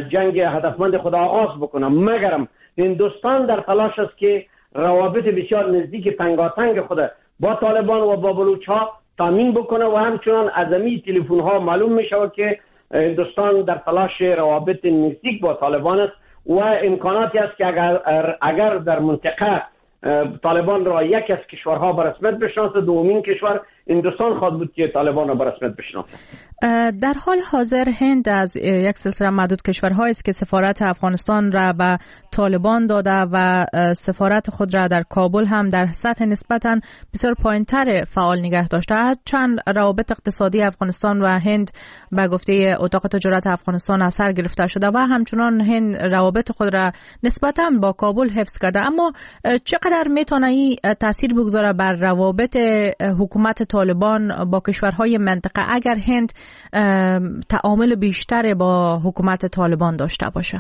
جنگ هدفمند خود آغاز بکنه، مگرم هندوستان در تلاش است که روابط بسیار نزدیک تنگاتنگ خود با طالبان و با بلوچ ها تامین بکنه و همچنان از این تلفن ها معلوم می شود که هندوستان در تلاش روابط نزدیک با طالبان است و امکاناتی است که اگر در منطقه طالبان را یک از کشورها به رسمیت بشناسه، دومین کشور هندوستان خواهد بود که طالبان را به رسمیت بشناسه. در حال حاضر هند از یک سلسله معدود کشورهایی است که سفارت افغانستان را به طالبان داده و سفارت خود را در کابل هم در سطح نسبتاً بسیار پایین‌تر فعال نگه داشته. چند روابط اقتصادی افغانستان و هند به گفته اتاق تجارت افغانستان اثر گرفته شده و همچنان هند روابط خود را نسبتاً با کابل حفظ کرده. اما چقدر میتونه این تاثیر بگذاره بر روابط حکومت طالبان با کشورهای منطقه اگر هند تعامل بیشتر با حکومت طالبان داشته باشه؟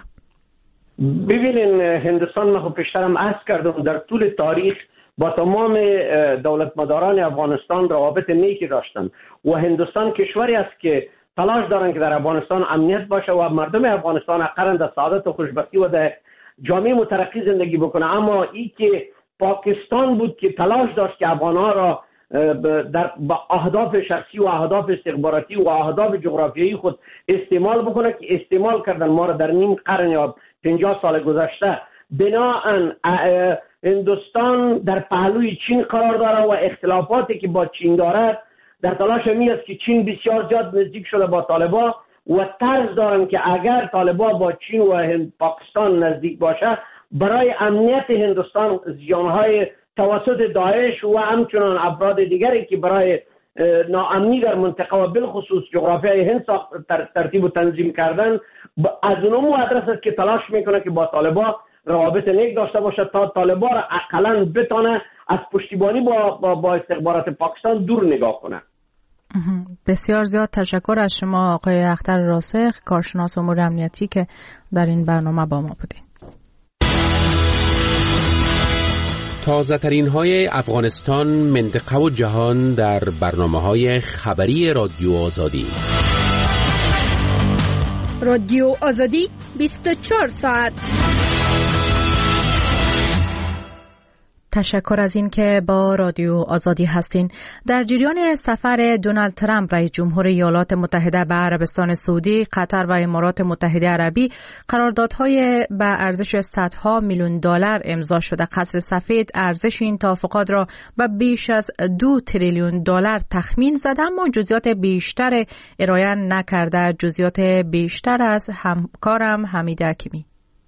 ببینین هندوستان، من پیشترم عرض کردم در طول تاریخ با تمام دولتمداران افغانستان روابط نیکی داشتن و هندوستان کشوری است که تلاش دارن که در افغانستان امنیت باشه و مردم افغانستان اقرن در سعادت و خوشبختی و در جامعه مترقی زندگی بکنه. اما این که پاکستان بود که تلاش داشت که افغانها را با اهداف شخصی و اهداف استخباراتی و اهداف جغرافیایی خود استعمال بکنه، که استعمال کردن ما را در نیم قرن یا 50 سال گذشته. بنابراین هندوستان در پهلوی چین قرار داره و اختلافاتی که با چین دارد در تلاش می است که چین بسیار زیاد نزدیک شده با طالبان و طرز دارن که اگر طالبان با چین و پاکستان نزدیک باشه برای امنیت هندوستان زیانهای توسط داعش و همچنان افراد دیگری که برای ناامنی در منطقه و بالخصوص جغرافیای هند ترتیب و تنظیم کردن از اونم مدرسه است که تلاش میکنه که با طالبان روابط نیک داشته باشه تا طالبان را اقلاً بتونه از پشتیبانی با استخبارات پاکستان دور نگاه کنه. بسیار زیاد تشکر از شما آقای اختر راسخ، کارشناس امور امنیتی که در این برنامه با ما بودین. تازه ترین های افغانستان، منطقه و جهان در برنامه‌های خبری رادیو آزادی. رادیو آزادی 24 ساعت. تشکر از این که با رادیو آزادی هستین. در جریان سفر دونالد ترامپ رئیس جمهور ایالات متحده به عربستان سعودی، قطر و امارات متحده عربی قراردادهای به ارزش صدها میلیون دلار امضا شده. قصر سفید ارزش این توافقات را به بیش از 2 تریلیون دلار تخمین زده، اما جزئیات بیشتر ارائه نکرده. جزئیات بیشتر از همکارم حمید حکیمی.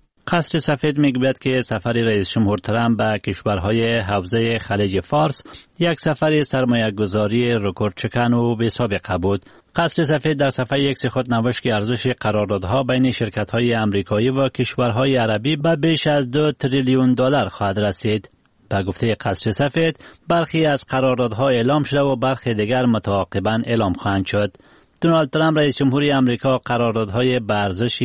قصر سفید میگوید که سفر رئیس جمهور ترامپ به کشورهای حوزه خلیج فارس یک سفر سرمایه‌گذاری رکوردچکن و بی‌سابقه بود. قصر سفید در صفحه یک خود نوشت که ارزش قراردادها بین شرکت‌های آمریکایی و کشورهای عربی به بیش از 2 تریلیون دلار خواهد رسید. به گفته قصر سفید، برخی از قراردادها اعلام شده و برخی دیگر متعاقباً اعلام خواهند شد. دونالد ترامپ رئیس جمهوری آمریکا قراردادهای به ارزش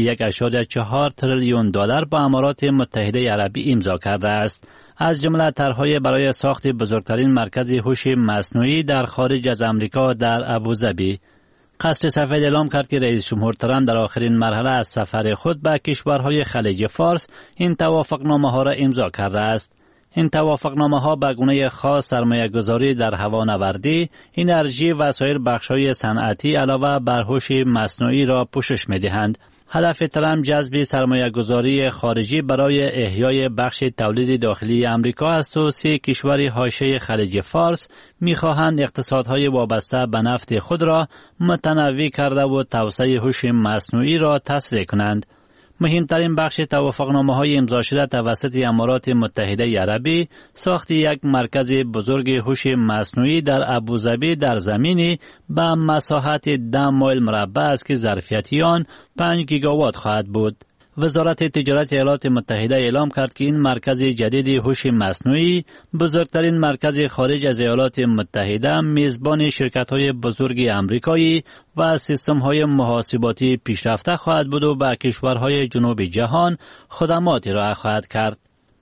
1.4 تریلیون دلار با امارات متحده عربی امضا کرده است. از جمله طرحهای برای ساخت بزرگترین مرکز هوش مصنوعی در خارج از آمریکا در ابوظبی. قصر سفید اعلام کرد که رئیس جمهور ترامپ در آخرین مرحله از سفر خود به کشورهای خلیج فارس این توافقنامه‌ها را امضا کرده است. این توافقنامه‌ها به گونه خاص سرمایه‌گذاری در هوانوردی، انرژی و سایر بخش‌های صنعتی علاوه بر هوش مصنوعی را پوشش می‌دهند. هدف ترامپ جذب سرمایه‌گذاری خارجی برای احیای بخش تولید داخلی آمریکا است و 3 کشور حاشیه خلیج فارس می‌خواهند اقتصادهای وابسته به نفت خود را متنوع کرده و توسعه هوش مصنوعی را تسریع کنند. مهمترین بخش توافقنامه‌های امضا شده توسط امارات متحده عربی ساخت یک مرکز بزرگ هوش مصنوعی در ابوظبی در زمینی به مساحت 10 مایل مربع است که ظرفیت آن 5 گیگاوات خواهد بود. وزارت تجارت ایالات متحده اعلام کرد که این مرکز جدید هوش مصنوعی بزرگترین مرکز خارج از ایالات متحده میزبان شرکت‌های بزرگ آمریکایی و سیستم‌های محاسباتی پیشرفته خواهد بود و به کشورهای جنوب جهان خدمات ارائه خواهد کرد.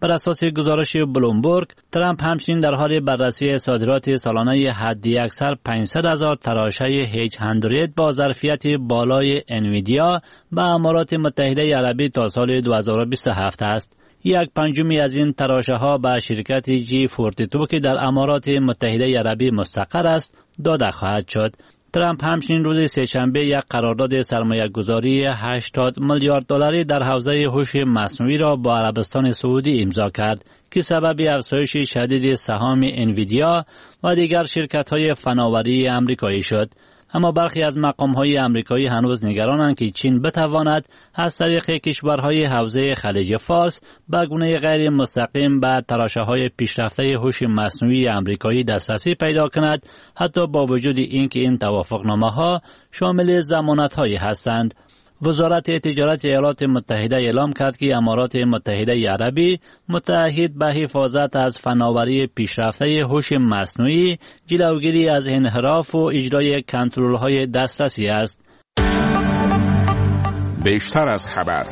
بر اساس گزارش بلومبرگ، ترامپ همچنین در حال بررسی صادرات سالانه حداکثر 500,000 تراشه H100 با ظرفیت بالای انویدیا به امارات متحده عربی تا سال 2027 است. 1/5 از این تراشه ها به شرکت G42 که در امارات متحده عربی مستقر است داده خواهد شد. ترامپ همچنین روز سه‌شنبه یک قرارداد سرمایه‌گذاری 80 میلیارد دلاری در حوزه هوش مصنوعی را با عربستان سعودی امضا کرد که سبب افزایش شدید سهام انویدیا و دیگر شرکت‌های فناوری آمریکایی شد. اما برخی از مقام‌های آمریکایی هنوز نگرانند که چین بتواند از طریق کشورهای حوزه خلیج فارس به گونه غیر مستقیم به تراشه‌های پیشرفته هوش مصنوعی آمریکایی دسترسی پیدا کند، حتی با وجود اینکه این توافقنامه‌ها شامل ضمانت‌هایی هستند. وزارت تجارت ایالات متحده اعلام کرد که امارات متحده عربی متعهد به حفاظت از فناوری پیشرفته هوش مصنوعی، جلوگیری از انحراف و اجرای کنترل‌های دسترسی است. بیشتر از خبر.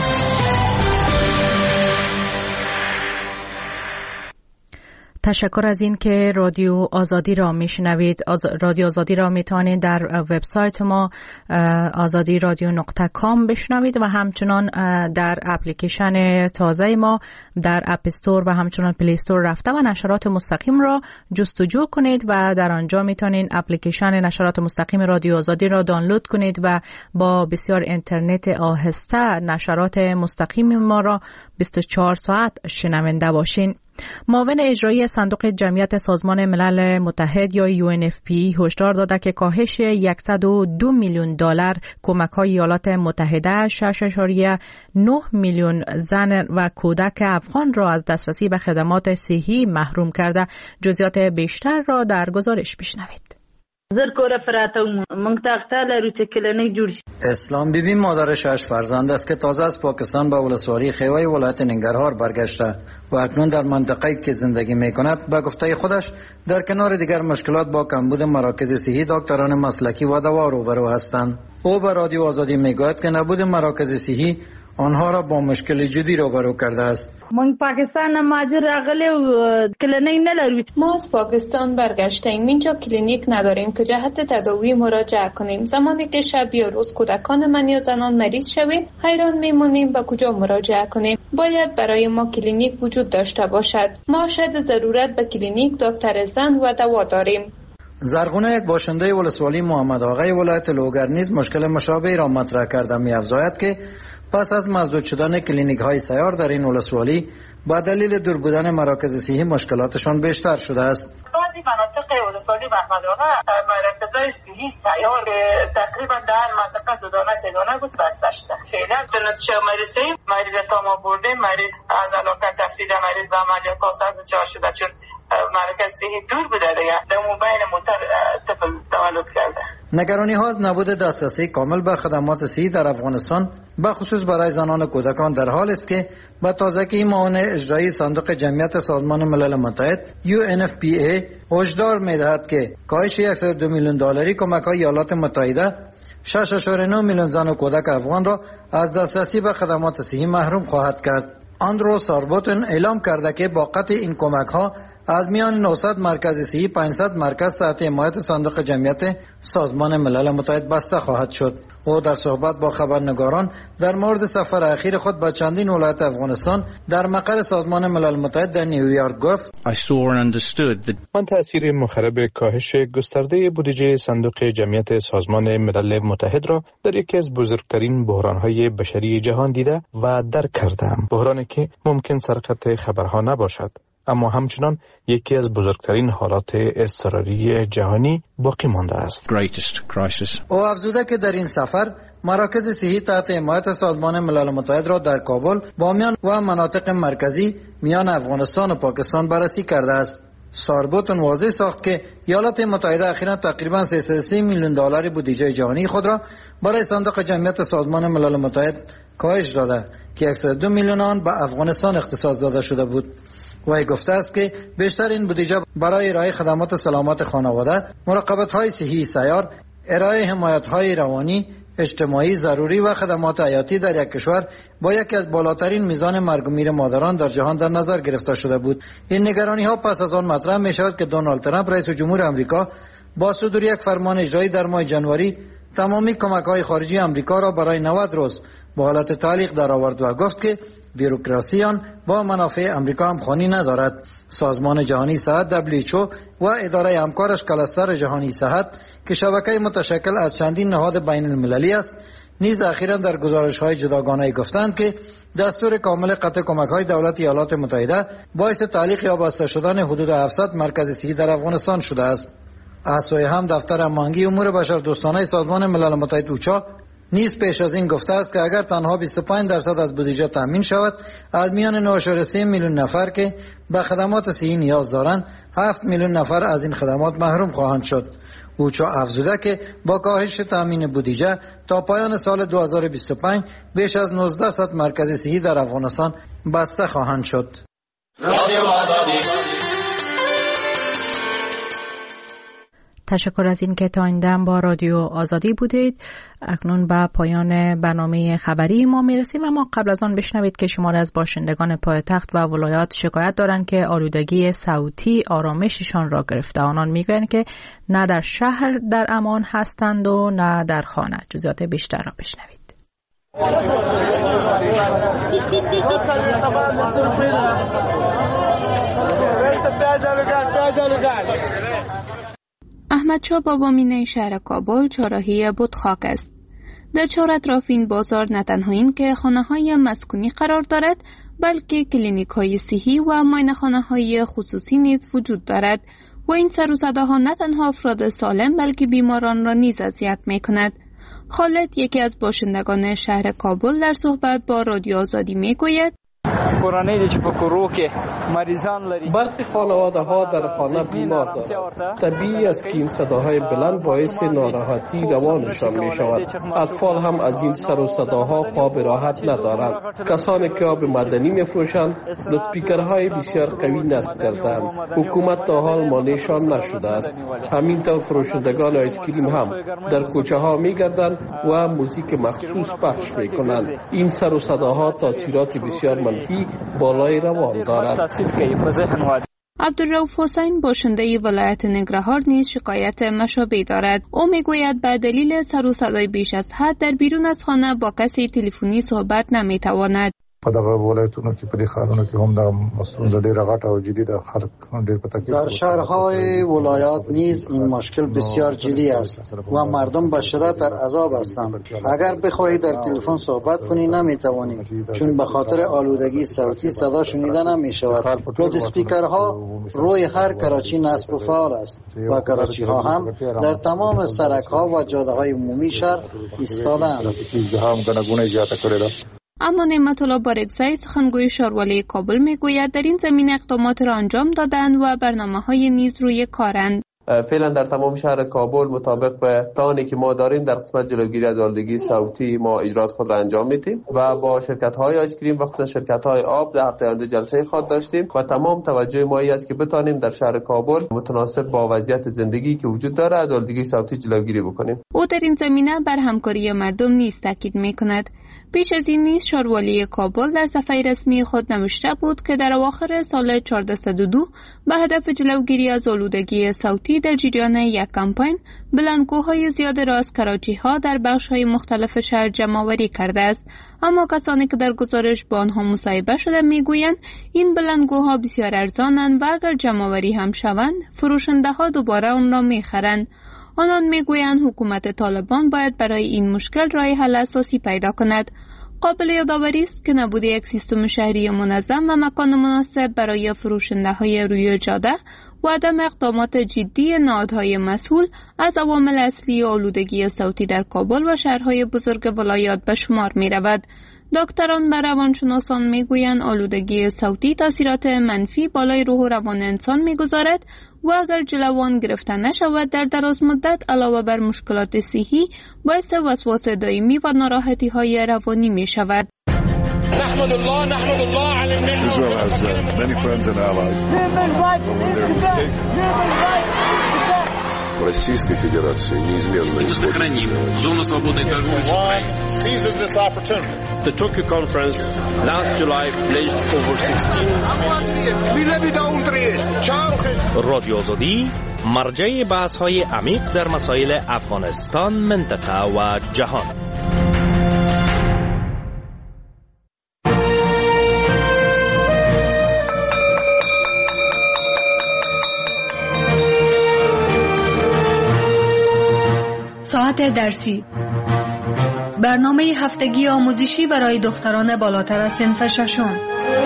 تشکر از این که رادیو آزادی را میشنوید. رادیو آزادی را میتوانید در وبسایت ما azadi.radio.com بشنوید و همچنان در اپلیکیشن تازه ما در اپ استور و همچنان پلی استور رفته و نشرات مستقیم را جستجو کنید و در آنجا میتونید اپلیکیشن نشرات مستقیم رادیو آزادی را دانلود کنید و با بسیار اینترنت آهسته نشرات مستقیم ما را 24 ساعت شنونده باشین. معاون اجرایی صندوق جمعیت سازمان ملل متحد یا UNFPA هشدار داده که کاهش 102 میلیون دلار کمک‌های ایالات متحده 6.9 میلیون زن و کودک افغان را از دسترسی به خدمات صحی محروم کرده. جزئیات بیشتر را در گزارش بشنوید. اسلام بیبی مادر 6 فرزند است که تازه از پاکستان به ولسوالی خیوه ولایت ننگرهار برگشته و اکنون در منطقه‌ای که زندگی می‌کند به گفته خودش در کنار دیگر مشکلات با کمبود مراکز صحی، دکتران مسلکی و دوا روبرو هستند. او به رادیو آزادی میگوید که نبود مراکز صحی آنها را با مشکل جدی روبرو کرده است. ما از پاکستان برگشتیم. اینجا کلینیک نداریم که جهت تداوی مراجعه کنیم. زمانی که شب یا روز کودکان من یا زنان مریض شویم حیران میمونیم به کجا مراجعه کنیم. باید برای ما کلینیک وجود داشته باشد. ما شاید ضرورت به کلینیک، دکتر زن و دوا داریم. زرغونه، یک باشنده ولسوالی محمد آقای ولایت لوگر نیز مشکل مشابهی را مطرح کرده می‌افزاید که پس از مسدود شدن کلینیک‌های سیار در این ولسوالی با دلیل دور بودن مراکز صحی مشکلاتشان بیشتر شده است. بعضی مناطق ولسوالی محمد آقا مراکزهای صحی سیار تقریبا در منطقه دو دانه سه دانه بود بسته شده. فعلا تونست مریضیم، مریض تاما برده، مریض از علاقه تفسید مریض به عملیات آسان دچار شده چون مرکز صحی دور بوده دیگه. در موبایل موتر طفل تولد کرده. نگرانی ها از نبود دسترسی کامل به خدمات صحی در افغانستان به خصوص برای زنان و کودکان در حال است که به تازگی معاون اجرایی صندوق جمعیت سازمان ملل متحد UNFPA هشدار می‌دهد که کاهش 102 میلیون دلاری کمک‌های ایالات متحده 6.9 میلیون زن و کودک افغان را از دسترسی به خدمات صحی محروم خواهد کرد. آندرو ساربوتن اعلام کرده که با قطع این کمک‌ها از میان 900 مرکز صحی 500 مرکز تحت حمایت صندوق جمعیت سازمان ملل متحد بسته خواهد شد. او در صحبت با خبرنگاران در مورد سفر اخیر خود به چندین ولایت افغانستان در مقر سازمان ملل متحد در نیویورک گفت: من تأثیر مخرب کاهش گسترده بودجه صندوق جمعیت سازمان ملل متحد را در یکی از بزرگترین بحران‌های بشری جهان دیده و درک کردم. بحرانی که ممکن سرقت خبرها نباشد، اما همچنان یکی از بزرگترین حالات اضطراری جهانی باقی مانده است. او افزوده که در این سفر مراکز صحی تحت حمایت سازمان ملل متحد را در کابل، بامیان و مناطق مرکزی میان افغانستان و پاکستان بررسی کرده است. ساربوتن واضح ساخت که ایالات متحده اخیراً تقریباً 3.3 میلیون دلار بودجه جهانی خود را برای صندوق جمعیت سازمان ملل متحد کاهش داده که 102 میلیون آن به افغانستان اختصاص داده شده بود. وی گفته است که بیشتر این بودجه برای ارائه خدمات سلامت خانواده، مراقبت‌های صحی سیار، ارائه حمایت‌های روانی، اجتماعی ضروری و خدمات حیاتی در یک کشور با یکی از بالاترین میزان مرگ و میر مادران در جهان در نظر گرفته شده بود. این نگرانی ها پس از آن مطرح می شود که دونالد ترامپ رئیس جمهور آمریکا با صدور یک فرمان اجرایی در ماه ژانویه تمامی کمک‌های خارجی آمریکا را برای 90 روز به حالت تعلیق درآورد و گفت که بیروکراسی آن با منافع آمریکا هم خوانی ندارد. سازمان جهانی صحت WHO و اداره همکارش کلستر جهانی صحت که شبکه متشکل از چندین نهاد بین المللی است نیز اخیراً در گزارش‌های جداگانه گفتند که دستور کامل قطع کمک‌های دولت ایالات متحده باعث تعلیق یا بسته شدن حدود 700 مرکز صحی در افغانستان شده است. از سوی هم دفتر هماهنگی امور بشردوستانه سازمان ملل متحد اوچا نیز پیش از این گفته است که اگر تنها 25% از بودجه تامین شود، از میان 9.3 میلیون نفر که به خدمات صحی نیاز دارند 7 میلیون نفر از این خدمات محروم خواهند شد. اوچا افزوده که با کاهش تامین بودجه تا پایان سال 2025 بیش از 1900 مرکز صحی در افغانستان بسته خواهند شد. تشکر از این که تا این دم با رادیو آزادی بودید. اکنون به پایان برنامه خبری ما میرسیم، اما قبل از آن بشنوید که شماری از باشندگان پایتخت و ولایات شکایت دارند که آلودگی صوتی آرامششان را گرفته. آنان میگویند که نه در شهر در امان هستند و نه در خانه. جزئیات بیشتر را بشنوید. احمدشاه بابامینه شهر کابل چهارراهی بتخاک است. در چهار اطراف این بازار نه تنها این که خانه‌های مسکونی قرار دارد، بلکه کلینیک‌های صحی و معاینه‌خانه‌های خصوصی نیز وجود دارد و این سر و صداها نه تنها افراد سالم بلکه بیماران را نیز اذیت می‌کند. خالد، یکی از باشندگان شهر کابل، در صحبت با رادیو آزادی می‌گوید برخی خانواده ها در خانه بیمار دارند. طبیعی است که این صداهای بلند باعث ناراحتی روانشان می شود. اطفال هم از این سر و صداها خواب راحت ندارند. کسانی که آب معدنی می فروشند لوسپیکرهای بسیار قوی نصب کردند. حکومت تا حال مانعشان نشده است. همینطور فروشندگان آیسکریم هم در کوچه ها می گردند و موزیک مخصوص پخش می کنند. این سر و صداها تاثیرات بسیار منفی بالای روان دارد. عبدالرؤوف حسین، باشنده ولایت ننگرهار، نیز شکایت مشابه دارد. او میگوید به دلیل سر و صدای بیش از حد در بیرون از خانه با کسی تلفنی صحبت نمیتواند. په دغه ولایتونو کې په دې ښارونو کې هم د مسئله ډېره غټه او جدي ده. خلک ډېر په تکلیف در شهرهای ولایات نیز این مشکل بسیار جدی است و مردم به شدت در عذاب هستند. اگر بخواهی در تلفن صحبت کنی نمیتوانی، چون به خاطر آلودگی صوتی صدا شنیده نمیشود. لود اسپیکرها روی هر کراچی نصب و فعال است و کراچی ها هم در تمام سرک ها و جاده های عمومی شهر ایستاده‌اند. اما نعمت الله بارگزایی، سخنگوی شاروالی کابل، میگوید در این زمینه اقدامات را انجام دادند و برنامه‌های نیز روی کارند. فعلا در تمام شهر کابل مطابق به پلانی که ما داریم در قسمت جلوگیری از آلودگی صوتی ما اجرات خود را انجام میدیم و با شرکت‌های آیسکریم و خصوصا شرکت‌های آب در هفته آینده جلسه خود داشتیم و تمام توجه ما است که بتانیم در شهر کابل متناسب با وضعیت زندگی که وجود داره از آلودگی صوتی جلوگیری بکنیم. او در این زمینه بر همکاری مردم نیز تاکید می‌کند. پیش از این نیز شاروالی کابل در صفحه رسمی خود نوشته بود که در اواخر سال 1402 به هدف جلوگیری از آلودگی صوتی در جریان یک کمپین بلندگوهای زیاد را از کراچی‌ها در بخش‌های مختلف شهر جمع‌آوری کرده است. اما کسانی که در گزارش با آنها مصاحبه شده میگویند این بلندگوها بسیار ارزانند و اگر جمع‌آوری هم شوند فروشنده‌ها دوباره آن را می‌خرند. آنان میگویند حکومت طالبان باید برای این مشکل راه حل اساسی پیدا کند. قابل یادآوری است که نبود یک سیستم شهری منظم و مکان مناسب برای فروشنده‌های روی جاده و عدم اقدامات جدی نهادهای مسئول از عوامل اصلی آلودگی صوتی در کابل و شهرهای بزرگ ولایات به شمار می‌رود. دکتران و روانشناسان میگویند آلودگی صوتی تاثیرات منفی بالای روح و روان انسان میگذارد و اگر جلوان گرفته نشود در دراز مدت علاوه بر مشکلات صحی باعث وسواس دائمی و ناراحتی های روانی می شود. نحمد الله على النعمة. Israel has many friends and allies. в Российской Федерации неизменно сохраним зону свободной торговли. Seizes this opportunity. The Tokyo conference last July pledged over 16 رادیو آزادی مرجع بحث‌های عمیق در مسائل افغانستان، منطقه و جهان. ساعت درسی، برنامه هفتگی آموزشی برای دختران بالاتر از صنف ششم.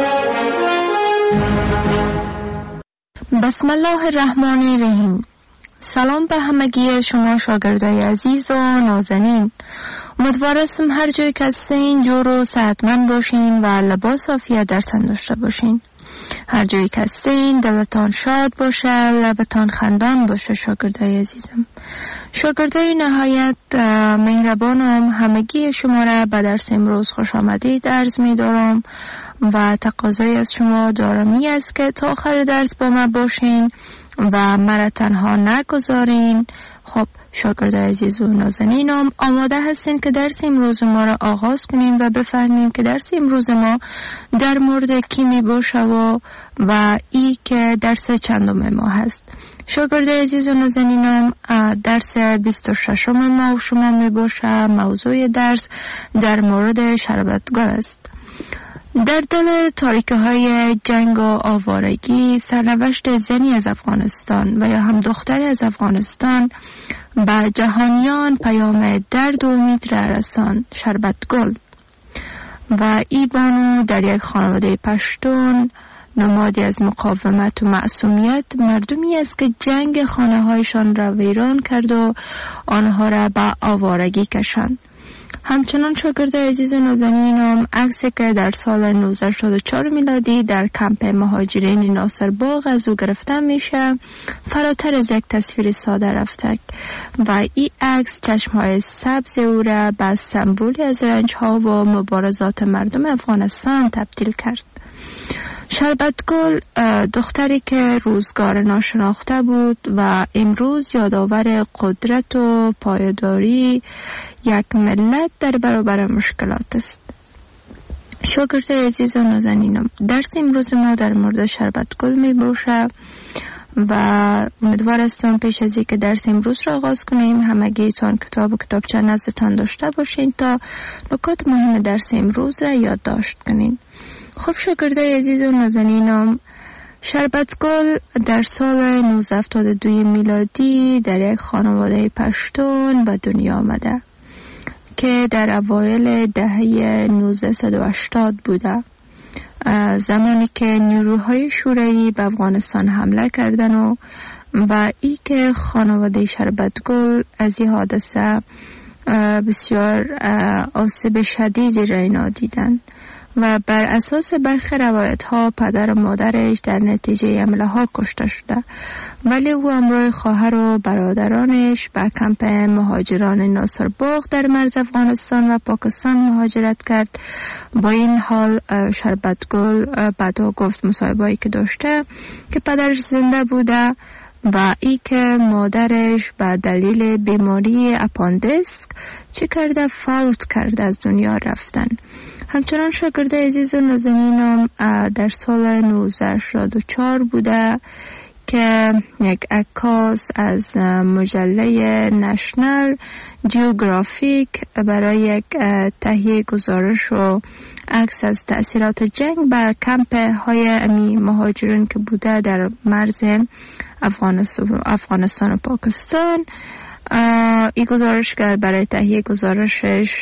بسم الله الرحمن الرحیم. سلام به همگی شما شاگردای عزیز و نازنین. امیدوارم هر جای که هستین جور و صحتمند باشین و لباس عافیت در تن داشته باشین. هر جایی که هستین دلتان شاد باشه، لبتان خندان باشه. شاگردای عزیزم، شاگردای نهایت مهربانم، همگی شما را به درس امروز خوش آمدید عرض می دارم و تقاضای از شما دارمی است که تا آخر درس با من باشین و مرا تنها نگذارین. خب شاگردای عزیز و نازنینم، آماده هستین که درس امروز ما را آغاز کنیم و بفهمیم که درس امروز ما در مورد کی می باشه و ای که درس چندم ما هست. شاگردای عزیز و نازنینم، درس 26 ما و شما می باشه. موضوع درس در مورد شربتگل است. در دل تاریکه های جنگ و آوارگی، سرنوشت زنی از افغانستان و یا هم دختری از افغانستان به جهانیان پیام درد و امید را رساند. شربتگل و ای بانو در یک خانواده پشتون، نمادی از مقاومت و معصومیت، مردمی است که جنگ خانه هایشان را ویران کرد و آنها را به آوارگی کشاند. همچنان شاگردای عزیز و نازنینم، عکسی که در سال 1984 میلادی در کمپ مهاجرین ناصر باغ از او گرفته میشه، فراتر از یک تصویر ساده رفته و این عکس چشمهای سبز او را به سمبولی از رنجها و مبارزات مردم افغانستان تبدیل کرد. شربتگل دختری که روزگار ناشناخته بود و امروز یادآور قدرت و پایداری یک ملت در برابر مشکلات است. شاگردای عزیز و نازنینم، درس امروز ما در مورد شربتگل می باشه و امیدوار هستم پیش از اینکه درس امروز را آغاز کنیم همگیتان کتاب و کتابچه نزدتان داشته باشین تا نکات مهم درس امروز را یادداشت کنین. خب شاگردای عزیز و نازنینم، شربتگل در سال 1972 میلادی در یک خانواده پشتون به دنیا آمده که در اوایل دهه 1980 بوده، زمانی که نیروهای شوروی به افغانستان حمله کردن و ای که خانواده شربتگل از این حادثه بسیار آسیب شدیدی را اینا دیدن و بر اساس برخی روایت ها پدر و مادرش در نتیجه حمله ها کشته شده، ولی او همراه خواهر و برادرانش به کمپ مهاجران ناصر باغ در مرز افغانستان و پاکستان مهاجرت کرد. با این حال شربتگل بعدا گفت مصاحبه‌ای که داشته که پدرش زنده بوده و ای که مادرش به دلیل بیماری اپاندیسک چه کرده فوت کرده، از دنیا رفتن. همچنان شاگردای عزیز و نازنینم، در سال 1984 بوده که یک عکاس از مجله نشنال جیوگرافیک برای یک تهیه گزارش و عکس از تأثیرات جنگ به کمپ های مهاجرین که بوده در مرز افغانستان و پاکستان، این گزارشگر برای تهیه گزارشش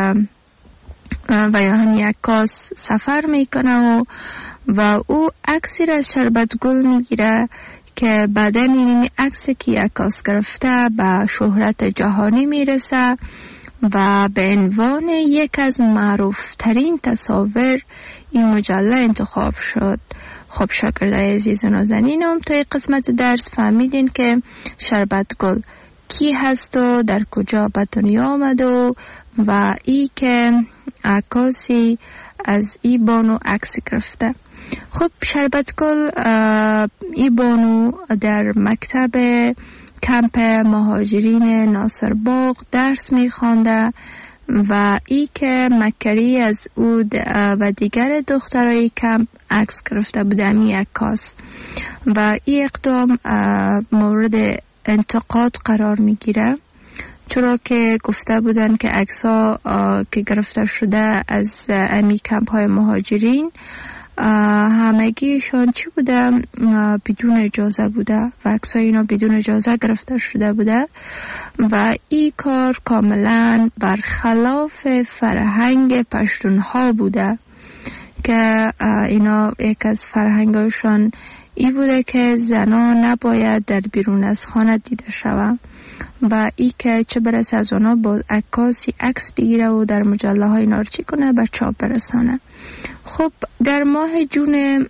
و یا هم یک عکاس سفر میکنه و او عکسی را از شربتگل میگیره که بعداً این عکسی که عکاس گرفته به شهرت جهانی میرسه و به عنوان یک از معروف ترین تصاویر این مجله انتخاب شد. خب شاگردای عزیز و نازنینم، تا این قسمت درس فهمیدین که شربتگل کی هست و در کجا به دنیا آمد و ای که عکاسی از ای بانو عکس گرفته. خب شربتگل ای بانو در مکتب کمپ مهاجرین ناصر باغ درس می‌خوانده و ای که مکری از او و دیگر دخترای کمپ عکس گرفته بودن یک عکاس و این اقدام مورد انتقاد قرار میگیره، چرا که گفته بودن که عکس‌ها که گرفته شده از امی کمپ های مهاجرین همگیشان چی بوده؟ بدون اجازه بوده و عکس‌های اینا بدون اجازه گرفته شده بوده و این کار کاملا برخلاف فرهنگ پشتونها بوده که اینا یک از فرهنگشان ای بوده که زنان نباید در بیرون از خانه دیده شوند و ای که چه برسه از اونا با عکاسی عکس بگیره و در مجله های نارچی کنه به چاپ برسانه. خب در ماه جون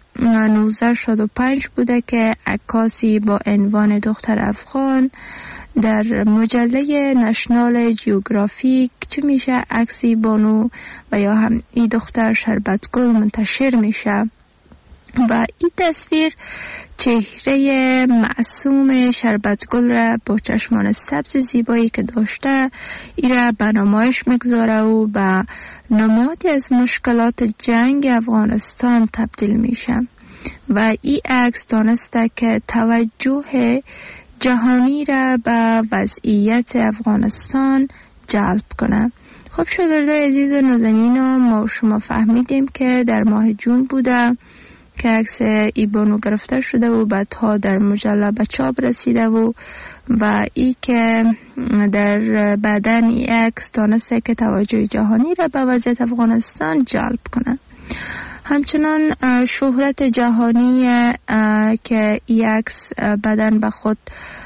1965 بوده که عکاسی با عنوان دختر افغان در مجله نشنال جیوگرافیک چه میشه عکسی بانو و یا هم این دختر شربتگل منتشر میشه و این تصویر چهره معصوم شربتگل را با چشمان سبز زیبایی که داشته ای را به نمایش میگذاره و به نمادی از مشکلات جنگ افغانستان تبدیل میشه و این عکس دانسته که توجه جهانی را به وضعیت افغانستان جلب کنه. خب شاگردای عزیز و نازنین، ما شما فهمیدیم که در ماه جون بوده که عکس ایبانو گرفته شده و بعدها در مجله به چاپ رسیده و ای که در بعدن این عکس دانسته که توجه جهانی را به وضعیت افغانستان جلب کنه. همچنان شهرت جهانی که این عکس بعدن به خود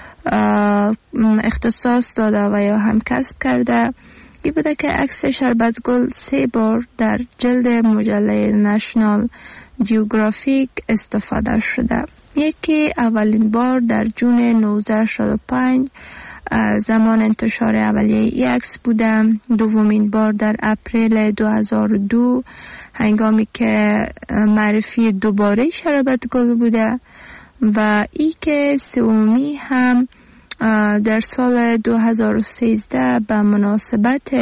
اختصاص داده و یا هم کسب کرده ای بوده که عکس شربتگل 3 بار در جلد مجله نشنال جیوگرافیک استفاده شده. یکی اولین بار در جون 1965 زمان انتشار اولیه ای عکس بوده، دومین بار در اپریل 2002 هنگامی که معرفی دوباره شربتگل بوده و ای که سومی هم در سال 2013 به مناسبت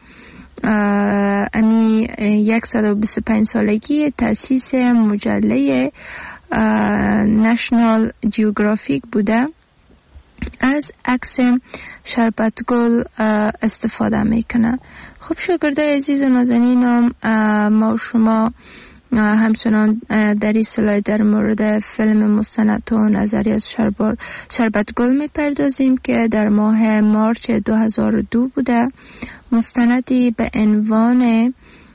125 سالگی تأسیس مجله نشنال جیوگرافیک بوده. از عکس شربتگل استفاده میکنه. خب شاگردای عزیز و نازنینم، ما شما همچنان در این سلایت در مورد فیلم مستند و نظریات شربتگل میپردازیم که در ماه مارچ 2002 بوده. مستندی به عنوان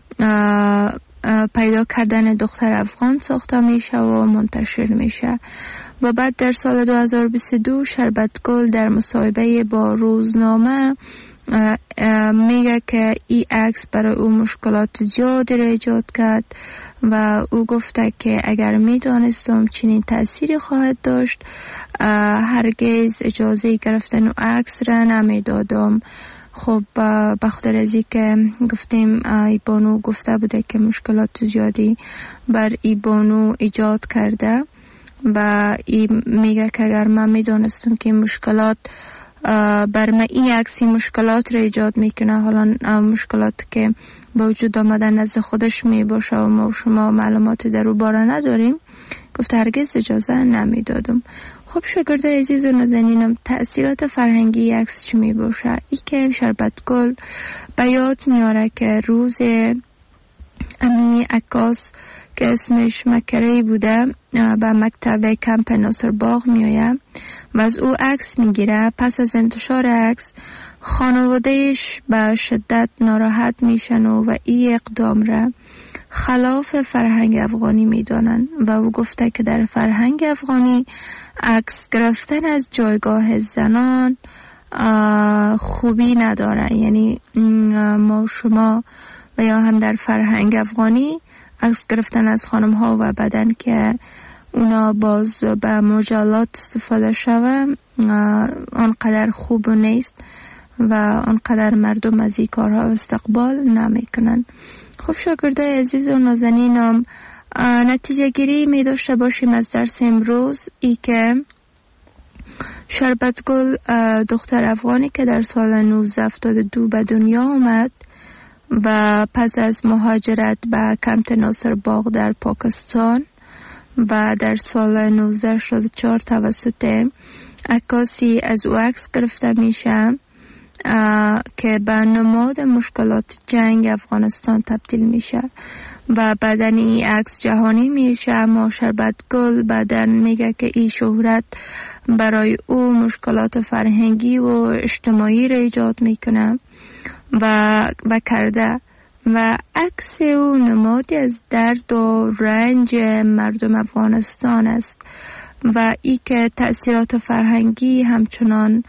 پیدا کردن دختر افغان ساخته میشه و منتشر میشه و بعد در سال 2022 شربتگل در مصاحبه با روزنامه میگه که این عکس برای او مشکلات زیادی را ایجاد کرد و او گفته که اگر میدانستم چنین تأثیری خواهد داشت هرگز اجازه گرفتن و عکس را نمیدادم. خب بخاطر از این که گفتیم ایبانو گفته بوده که مشکلات زیادی بر ایبانو ایجاد کرده و این میگه که اگر من میدانستم که مشکلات بر من این عکسی مشکلات را ایجاد میکنه، حالا مشکلات که با وجود آمدن نزد خودش میباشه و ما شما معلوماتی در او باره نداریم، گفته هرگز اجازه نمیدادم. خب شاگردای عزیز و نازنینم، تأثیرات فرهنگی عکس چی میباشه؟ ای که شربتگل به یاد میاره که روز امی عکاس که اسمش مکری بوده به مکتب کمپ ناصر باغ میآید و از او عکس میگیره. پس از انتشار عکس خانوادهش به شدت ناراحت میشن و این اقدام را خلاف فرهنگ افغانی میدانن و او گفته که در فرهنگ افغانی عکس گرفتن از جایگاه زنان خوبی نداره. یعنی ما شما و یا هم در فرهنگ افغانی عکس گرفتن از خانم ها و بدن که اونا باز به مجلات استفاده شوه آنقدر خوب نیست و آنقدر مردم از این کارها استقبال نمی کنن. خب شاگردای عزیز و نازنینم، نتیجه گیری می داشته باشیم از درس امروز ای که شربتگل دختر افغانی که در سال 1972 به دنیا آمد و پس از مهاجرت به کمپ ناصر باغ در پاکستان و در سال 1974 توسط عکاسی از او عکس گرفته میشه که به نماد مشکلات جنگ افغانستان تبدیل میشه و بعدن این عکس جهانی میشه. اما شربتگل بعدن میگه که این شهرت برای او مشکلات فرهنگی و اجتماعی را ایجاد میکنه و کرده و عکس او نمادی از درد و رنج مردم افغانستان است و ای که تأثیرات فرهنگی همچنان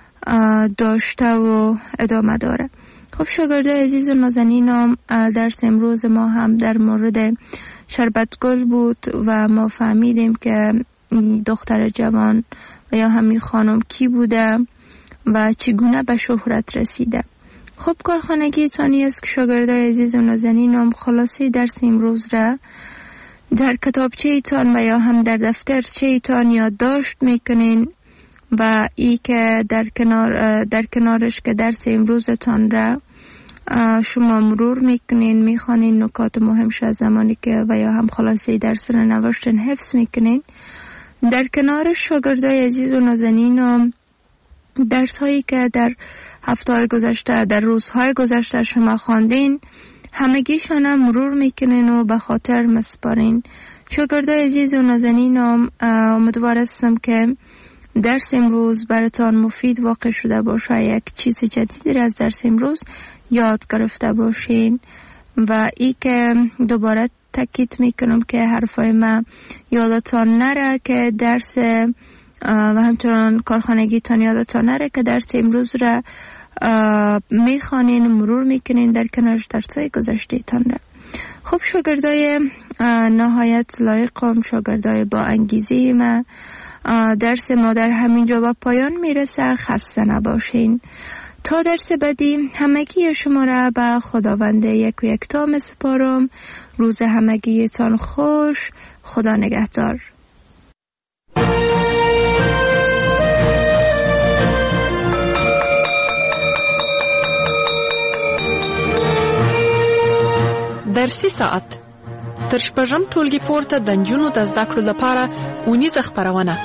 داشته و ادامه داره. خب شاگردای عزیز و نازنینم، درس امروز ما هم در مورد شربتگل بود و ما فهمیدیم که دختر جوان و یا همین خانم کی بوده و چگونه به شهرت رسیده. خب کارخانگی تانی است که شاگردای عزیز و نازنینم خلاصه درس امروز را در کتابچه ایتان و یا هم در دفترچه ایتان یادداشت میکنین و ای که در کنارش که درس امروزتان را شما مرور میکنین، میخوانین نکات مهمش از زمانی که و یا هم خلاصه درس را نوشتن حفظ میکنین. در کنارش شاگردای عزیز و نازنینم درس هایی که در هفته‌های گذشته در روزهای گذشته شما خواندین همگیشان هم مرور میکنین و به خاطر مسپارین. شاگردای عزیز و نازنینم، امیدوار هستم که درس امروز براتان مفید واقع شده باشه، یک چیز جدیدی را از درس امروز یاد گرفته باشین و ای که دوباره تاکید میکنم که حرفای من یادتان نره که درس و همچنان کارخانگی تان یادتان نره که درس امروز را میخوانین مرور میکنین در کنارش درسای گذشته تان را. خب شاگردای نهایت لایقم، شاگردای با انگیزه ما، درس ما در همینجا به پایان میرسه. خسته نباشین. تا درس بعدی همگی شما را به خداوند یک و یکتا میسپارم. روز همگیتان خوش. خدا نگهدار. درسي ساعت تر شپږم ټولګي پورته د نجونو د زده کړو لپاره اونیزه خپرونه.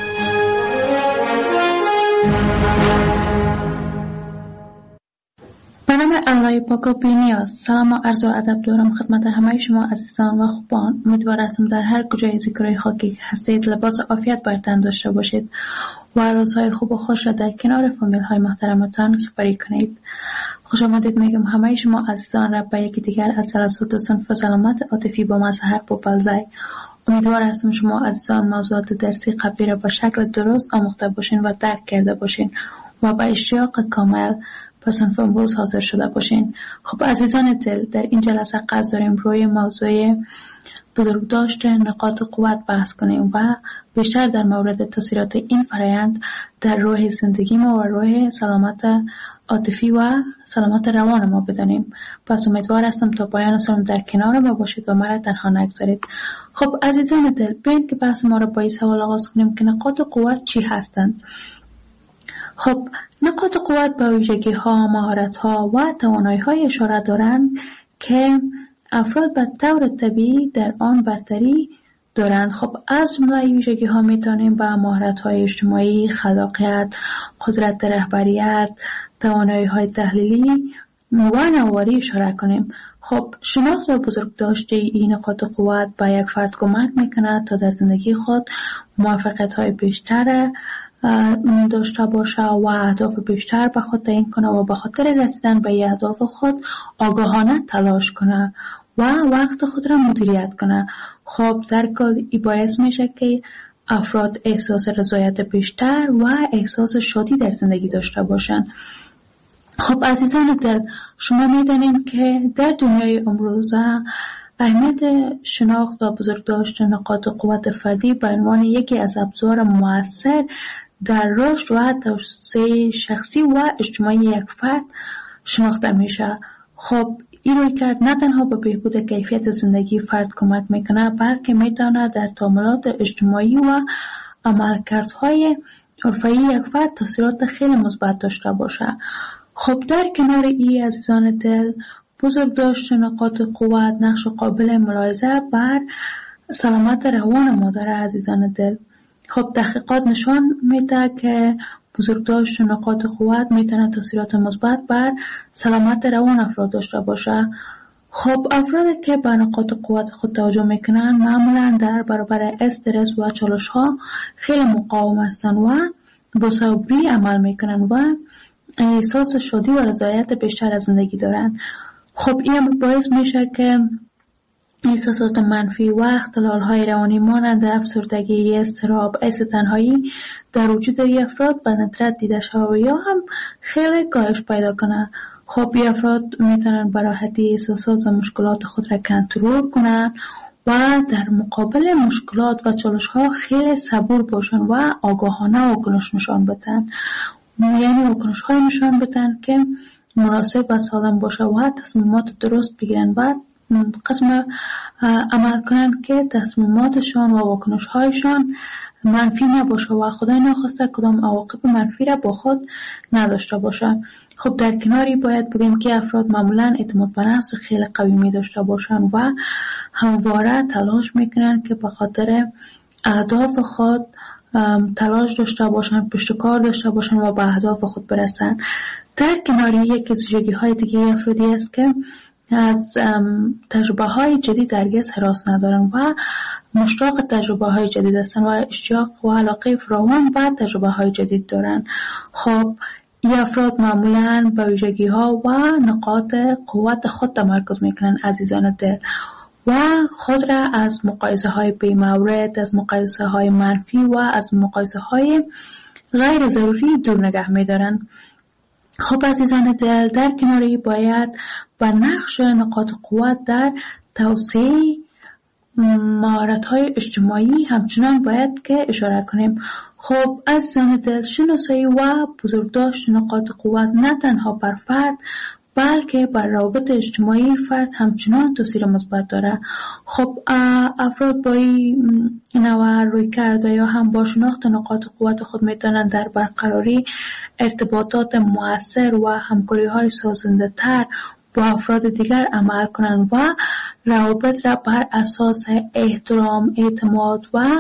به نام الله پاک و بی‌نیاز، سلام و عرض و ادب دارم خدمت همه شما عزیزان و خوبان. امیدوار هستم در هر کجای زیکرای خاکی که هستید لباس عافیت بر تن داشته باشید و روزهای خوب و خوش را در کنار فامیل های محترمتان سپری کنید. خوش آمدید میگم همه شما عزیزان را به یکی دیگر از جلسات صنف سلامت عاطفی با مذهب و بلزای. امیدوار هستم شما عزیزان موضوعات درسی قبلی را به شکل درست آموخته باشین و درک کرده باشین و با اشتیاق کامل به صنف امروز حاضر شده باشین. خب عزیزان دل، در این جلسه قصد داریم روی موضوع بزرگداشت نقاط قوت بحث کنیم و بیشتر در مورد تاثیرات این فرایند در روح زندگی ما و روح سلامت عاطفی و سلامت روان ما بدانیم. پس امیدوار هستم تا پایان سالم در کنار ما باشید و مرا تنها نگذارید. خب عزیزان دل، بیاین که بحث ما را با این سوال آغاز کنیم که نقاط قوت چی هستند؟ خب نقاط قوت به ویژگی ها، مهارت ها و توانایی های اشاره دارند که افراد به طور طبیعی در آن برتری دارند. خب از جمله ویژگی ها میتونیم به مهارت های اجتماعی، خلاقیت، قدرت رهبریت، توانایی های تحلیلی و نوآوری اشاره کنیم. خب شناخت و بزرگداشت این نقاط قوت به یک فرد کمک میکنه تا در زندگی خود موفقیت های بیشتر داشته باشه و اهداف بیشتر به خود تعیین کنه و به خاطر رسیدن به اهداف خود آگاهانه تلاش کنه و وقت خود را مدیریت کنه. خب در کل این باعث میشه که افراد احساس رضایت بیشتر و احساس شادی در زندگی داشته باشن. خب عزیزان دل، شما میدانید که در دنیای امروزه اهمیت شناخت و بزرگداشت نقاط قوت فردی به عنوان یکی از ابزار مؤثر در رشد و توسعه شخصی و اجتماعی یک فرد شناخته میشه. خب این رویکرد نه تنها به بهبود کیفیت زندگی فرد کمک میکنه، بلکه میتونه در تعاملات اجتماعی و عملکردهای حرفه‌ای یک فرد تاثیرات خیلی مثبت داشته باشه. خب در کنار این عزیزان دل، بزرگداشت نقاط قوت نقش قابل ملاحظه بر سلامت روان ما داره عزیزان دل. خب تحقیقات نشان میده که بزرگداشت نقاط قوت میتونه تاثیرات مثبت بر سلامت روان افراد داشته باشه. خب افرادی که به نقاط قوت خود توجه میکنن معمولا در برابر استرس و چالش ها خیلی مقاوم هستن و با صبوری عمل میکنن و احساس شادی و رضایت بیشتر از زندگی دارن. خب این باعث میشه که احساسات منفی و اختلال‌های روانی مانند افسردگی، اضطراب، احساس تنهایی در وجود افراد به ندرت دیده شود و یا هم خیلی کاهش پیدا کنه. خب افراد میتونن به راحتی احساسات و مشکلات خود را کنترل کنن و در مقابل مشکلات و چالش‌ها خیلی صبور باشن و آگاهانه واکنش نشان بدن. یعنی واکنش‌های نشان بدن که مناسب و سالم باشه و تصمیمات درست بگیرن و قسم عمل کنن که تصمیماتشان و واکنش‌هایشان منفی نباشه و خدای نخواسته کدام عواقب منفی را با خود نداشته باشه. خب در کناری باید بگیم که افراد معمولاً اعتماد به نفس خیلی قوی می داشته باشن و همواره تلاش میکنن که به خاطر اهداف خود تلاش داشته باشن، پشتکار داشته باشن و به اهداف خود برسن. در کناری یک از ویژگی‌های دیگه افرادی است که از تجربه های جدید هرگز هراس ندارن و مشتاق تجربه های جدید هستن و اشتیاق و علاقه فراوان به تجربه های جدید دارن. خب این افراد معمولاً به ویژگی ها و نقاط قوت خود تمرکز میکنن عزیزان دل و خود را از مقایسه های بی‌مورد، از مقایسه های منفی و از مقایسه های غیر ضروری دور نگه میدارن. خب عزیزان دل، در کناری باید با نقش نقاط قوت در توسعه مهارت‌های اجتماعی همچنان باید که اشاره کنیم. خب عزیزان دل، شناسایی و بزرگداشت نقاط قوت نه تنها بر فرد بلکه بر روابط اجتماعی فرد همچنان تاثیر مثبت داره. خب افراد با این نوع روی کرده یا هم با شناخت نقاط قوت خود میتونن در برقراری ارتباطات مؤثر و همکاری های سازنده تر با افراد دیگر عمل کنن و روابط را بر اساس احترام، اعتماد و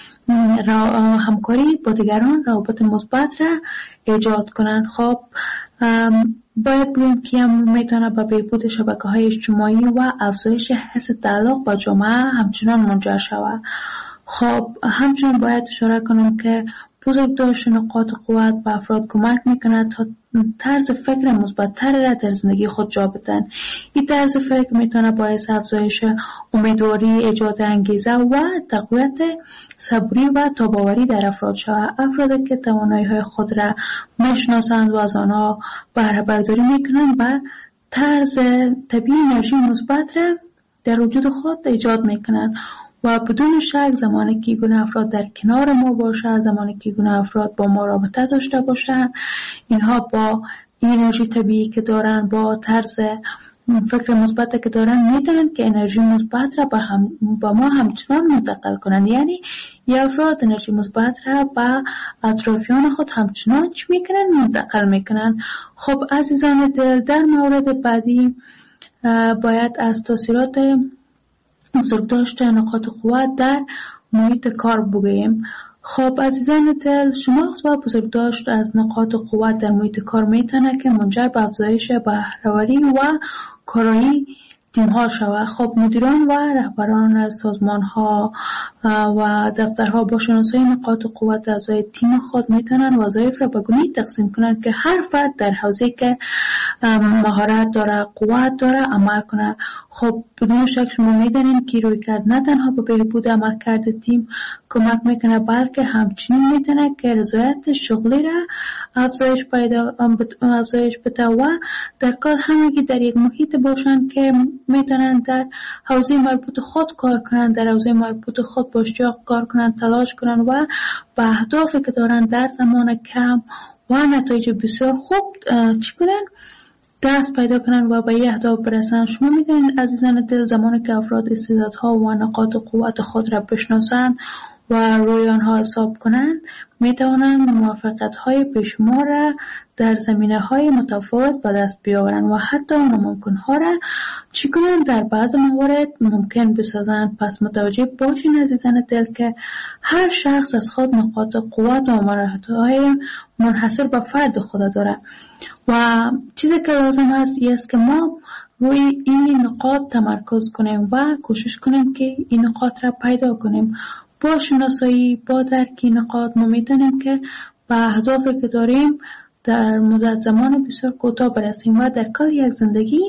همکاری با دیگران روابط مثبت را ایجاد کنن. خب باید بگیم که هم میتونه به بهبود شبکه‌های اجتماعی و افزایش حس تعلق با جامعه همچنان منجر شود. خب همچنان باید اشاره کنم که بزرگداشت نقاط قوت به افراد کمک میکنه تا طرز فکر مثبت‌تر را در زندگی خود جا بدن. این طرز فکر میتونه باعث افزایش امیدواری، ایجاد انگیزه و تقویت صبوری و تاباوری در افراد شود. افرادی که توانایی‌های خود را میشناسند و از آنها بهره برداری میکنند و طرز طبیعی انرژی مثبت را در وجود خود ایجاد میکنند و بدون شک زمانی که گونه افراد در کنار ما باشه، زمانی که گونه افراد با ما رابطه داشته باشن، اینها با انرژی طبیعی که دارن، با طرز فکر مثبتی که دارن، میتونن که انرژی مثبت را با ما همچنان منتقل کنن. یعنی این افراد انرژی مثبت را با اطرافیان خود همچنان چی میکنن؟ منتقل میکنن. خب عزیزان دل، در مورد بعدی باید از تاثیرات بزرگداشت نقاط قوت در محیط کار بگوییم. خب عزیزان دل، شناخت و بزرگداشت از نقاط قوت در محیط کار میتونه که منجر به افزایش بهره‌وری و کارایی تیم‌ها شود. خب مدیران و رهبران سازمان‌ها و دفترها با شناسایی نقاط قوت اعضای تیم خود میتونن وظایف را به گونه‌ای تقسیم کنن که هر فرد در حوزه‌ای که مهارت داره، قوت داره عمل کنه. خب بدون شک شما میدونین که رویکرد نه تنها به بهبود عملکرد تیم کمک میکنه بلکه همچنین میتونه که رضایت شغلی را افزایش بده و در کار همگی در یک محیط باشن که میتونن در حوزه مربوط خود کار کنن، در حوزه مربوط خود با اشتیاق کار کنن، تلاش کنن و به اهدافی که دارن در زمان کم و نتایج بسیار خوب چی کنن؟ دست پیدا کنن و به یه اهداف برسن. شما میدونید عزیزان دل، زمانی که افراد استعدادها و نقاط قوت خود را بشناسن و روی آنها حساب کنند می توانند موفقیت های بیشمار را در زمینه های متفاوت به دست بیاورند و حتی ناممکن ها را چی کنند در بعض موارد ممکن بسازند. پس متوجه باشین عزیزان دل که هر شخص از خود نقاط قوت و مهارت های منحصر به فرد خود داره و چیزی که لازم است که ما روی این نقاط تمرکز کنیم و کوشش کنیم که این نقاط را پیدا کنیم. با شناسایی با درک نقاط ما میتونیم که به اهدافی که داریم در مدت زمان بسیار کوتاه برسیم و در کل یک زندگی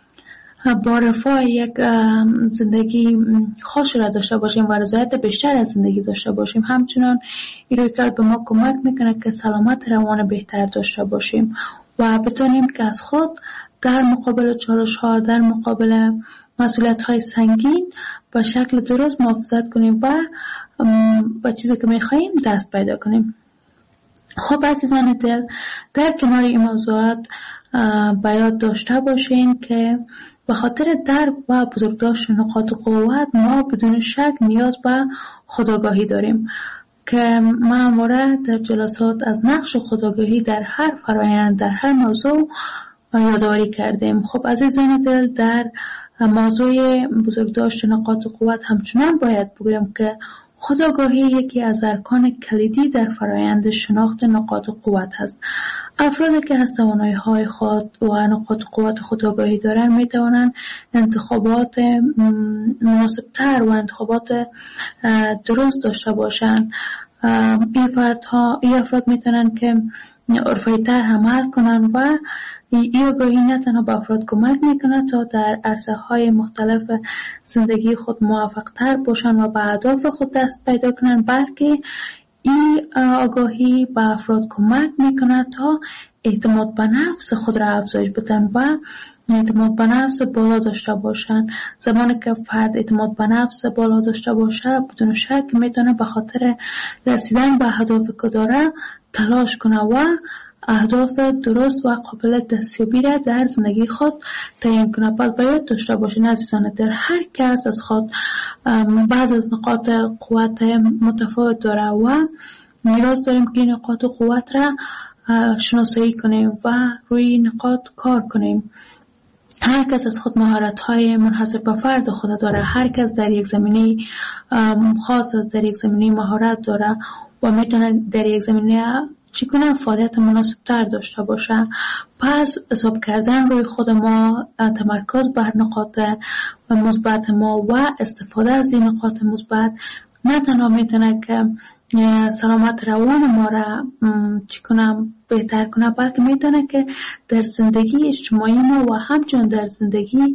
با رفاه یک زندگی خوش را داشته باشیم و رضایت بیشتر از زندگی داشته باشیم. همچنان این رویکرد به ما کمک میکنه که سلامت روان بهتر داشته باشیم و بتونیم که از خود در مقابل چالش ها، در مقابل مسئولیت های سنگین با شکل درست محافظت کنیم و با چیزی که میخواییم دست پیدا کنیم. خب عزیزان دل، در کنار این موضوعات باید داشته باشین که به خاطر درک و بزرگداشت نقاط قوت ما بدون شک نیاز به خودآگاهی داریم که ما همواره در جلسات از نقش خودآگاهی در هر فرآیند در هر موضوع یادآوری کردیم. خب عزیزان دل، در موضوع بزرگداشت نقاط قوت همچنان باید بگویم که خودآگاهی یکی از ارکان کلیدی در فرآیند شناخت نقاط قوت هست. افرادی که از توانایی‌های خود و نقاط قوت خودآگاهی دارند می توانند انتخابات مناسب‌تر و انتخابات درست داشته باشند. این افراد می توانند که عرفی‌تر عمل کنند و این آگاهی نه تنها به افراد کمک میکنه تا در عرصه‌های مختلف زندگی خود موفق‌تر باشن و به اهداف خود دست پیدا کنن، بلکه این آگاهی به افراد کمک میکنه تا اعتماد به نفس خود را افزایش بدن و اعتماد به نفس بالا داشته باشن. زمانی که فرد اعتماد به نفس بالا داشته باشه بدون شک میتونه به خاطر رسیدن به اهدافی که داره تلاش کنه و اهداف درست و قابل دستیابی را در زندگی خود تعیین کنه. باید داشته باشین عزیزان دل، هر کس از خود بعض از نقاط قوت متفاوت داره و نیاز داریم که نقاط قوت را شناسایی کنیم و روی نقاط کار کنیم. هر کس از خود مهارت‌های منحصر به فرد خود داره، هر کس در یک زمینه خاص در یک زمینه مهارت داره و میتونه در یک زمینه چی کنه فعالیت مناسب تر داشته باشه. پس حساب کردن روی خود ما، تمرکز بر نقاط مثبت ما و استفاده از این نقاط مثبت نه تنها میتونه که سلامت روان ما را چی کنه بهتر کنه، بلکه میتونه که در زندگی اجتماعی ما و همچنین در زندگی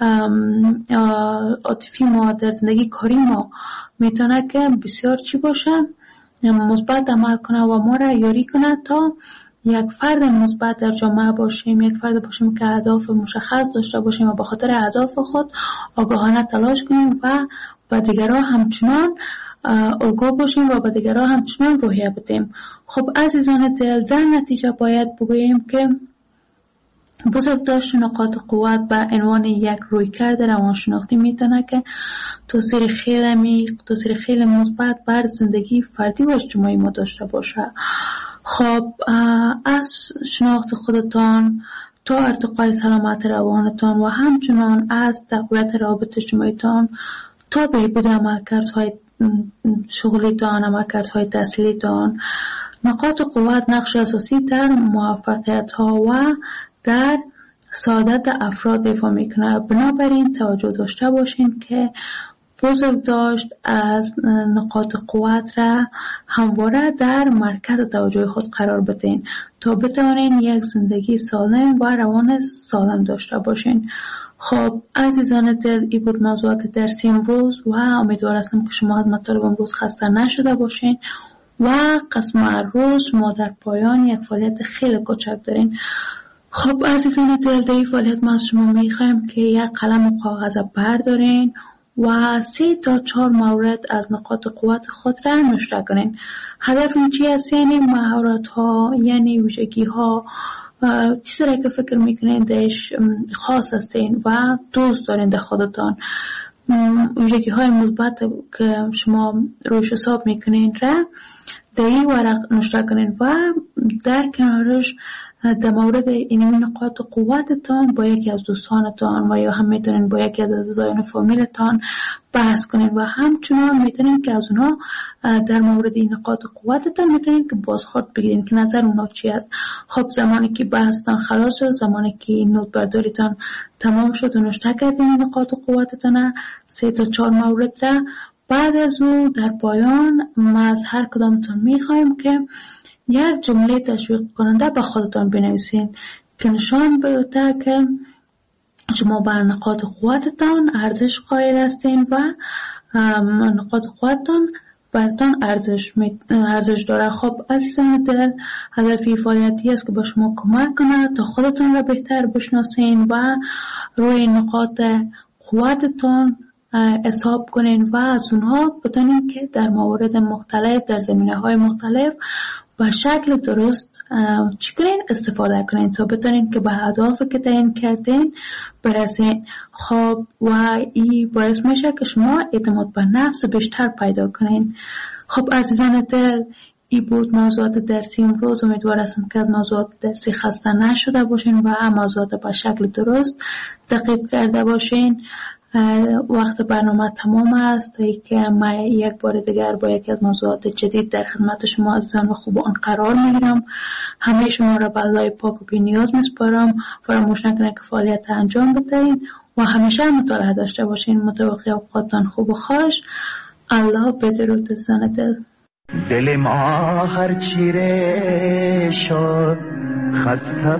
عاطفی ما، در زندگی کاری ما میتونه که بسیار چی باشه، مثبت عمل کنه و ما را یاری کنه تا یک فرد مثبت در جامعه باشیم، یک فرد باشیم که اهداف مشخص داشته باشیم و به خاطر اهداف خود آگاهانه تلاش کنیم و به دیگران همچنان آگاه باشیم و به دیگران همچنان روحیه بدیم. خب عزیزان دل، در نتیجه باید بگوییم که بزرگداشت نقاط قوت به عنوان یک رویکرد روانشناختی میتونه که تاثیر خیلی عمیق، تاثیر خیلی مثبت بر زندگی فردی و اجتماعی ما داشته باشه. خب از شناخت خودتان تا ارتقای سلامت روانتان و همچنان از تقویت روابط اجتماعیتان تا بهبود عملکردهای شغلیتان، عملکردهای تحصیلیتان، نقاط قوت نقش اساسی در موفقیت ها و در سعادت افراد ایفا میکنه. بنابراین توجه داشته باشین که بزرگداشت از نقاط قوت را همواره در مرکز توجه خود قرار بدین تا بتوانین یک زندگی سالم و روان سالم داشته باشین. خب عزیزان دل، این بود موضوعات درسی امروز و امیدوار هستم که شما از مطالب امروز خسته نشده باشین و قسم روز شما در پایان یک فعالیت خیلی کوچک دارین. خب عزیزان دل، در این فعالیت ما از شما میخوایم که یک قلم و کاغذ بردارین و 3 تا 4 مورد از نقاط قوت خود را نوشته کنین. هدف این چی است؟ یعنی مهارت ها، یعنی ویژگی ها، چیزی را که فکر میکنین درش خاص هستین و دوست دارین در خودتان. ویژگی های مثبت که شما روش حساب میکنین را در این ورق نشته کنین و در کنارش در مورد این نقاط قوتتان با یکی از دوستانتان و یا هم میتونین با یکی از اعضایان فامیلتان بحث کنین و همچنان میتونین که از اونا در مورد این نقاط قوتتان میتونین که بازخورد بگیرین که نظر اونا چی است. خب زمانی که بحثتان خلاص شد، زمانی که نوت برداریتان تمام شد و نشته کردین نقاط قوتتان 3 تا 4 مورد را، بعد از او در پایان ما از هر کدامتان میخوایم که یک جمله تشویق کننده به خودتان بنویسین که نشان بده که شما بر نقاط قوتتان ارزش قائل هستین و نقاط قوتتان برتان ارزش داره. خب عزیزان دل، هدفی فعالیتی است که با شما کمک کنه تا خودتان را بهتر بشناسین و روی نقاط قوتتان حساب کنین و از اونها بتونین که در موارد مختلف در زمینه‌های مختلف به شکل درست چکنین استفاده کنین تا بتونین که به اهدافی که تعیین کردین برسین. خب و این باعث میشه که شما اعتماد به نفس بیشتر پیدا کنین. خب عزیزان دل، این بود موضوعات درسی امروز. امیدوارم که از موضوعات درسی خسته نشده باشین و موضوعات به شکل درست دقیق کرده باشین. وقت برنامه تمام است تا اینکه من یک بار دیگر با یکی از موضوعات جدید در خدمت شما عزیزان و خوبان قرار میگیرم. همه شما را به الله پاک و بی‌نیاز میسپارم. فراموش نکنید که فعالیت انجام بدهید و همیشه مطالعه داشته باشین. متوقع اوقاتتان خوب و خوش. الله بدرود عزیزان دل. دل ما هر چیره شد خسته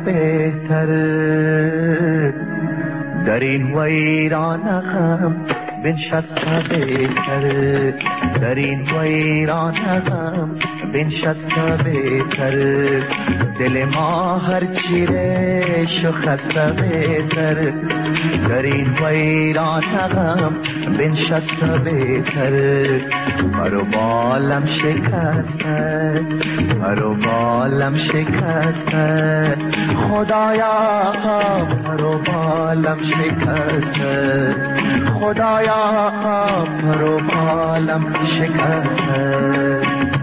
بهتره، در این ویران غم بنشسته بهتره، در این ویران غم بنشسته بهتره، دل ما هر چیره شو خسته بهتره، در این ویران غم بنشسته بهتره، مرو بالم شکسته، مرو بالم شکسته، خدایا مرو بالم شکسته، خدایا مرو بالم شکسته.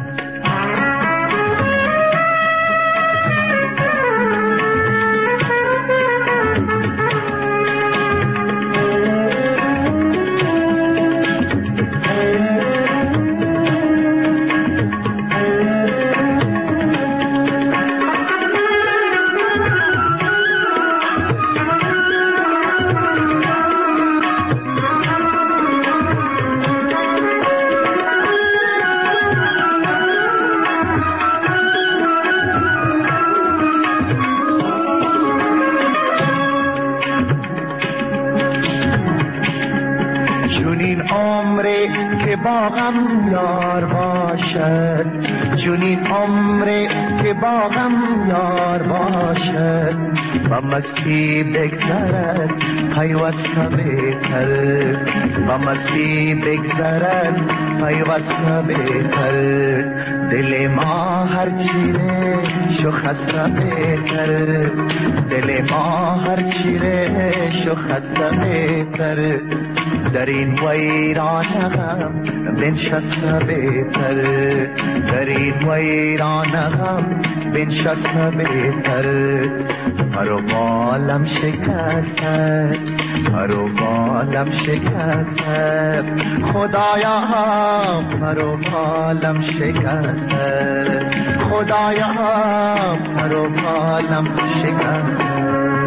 باغم یار باشد، جونین عمره که باغم یار باشد، و مستی بگذرد پیوسته بهتر، و مستی بگذرد پیوسته بهتر، دل ما هر چیره شو خسته بهتر، دل ما هر چیره شو خسته بهتر، در این ویران غم بنشسته بهتر، در این ویران غم بنشسته بهتر، مرو بالم شکسته، مرو بالم شکسته، خدایا مرو بالم شکسته، خدایا مرو بالم شکسته.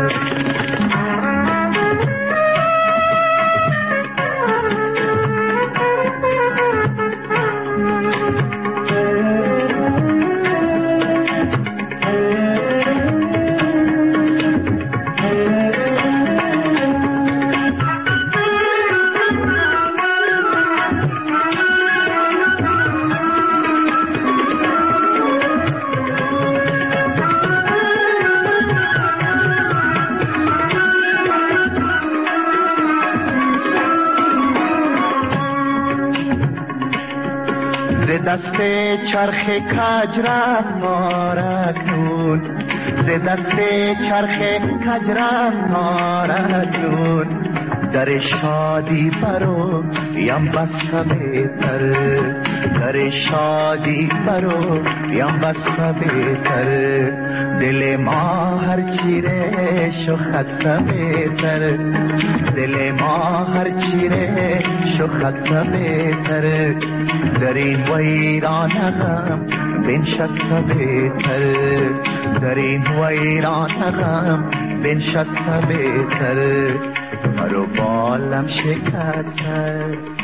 دست چرخ کجرم مارکون، ز دست چرخ کجرم مارکون، در شادی برو یم بسته بهتر، در شادی برو یم بسته بهتر، دل ما هر چیره شو خسته بهتر، دل ما هر چیره شو خسته بهتر، در این ویران غم بنشسته بهتر، در این ویران غم بنشسته بهتر، مرو بالم شکسته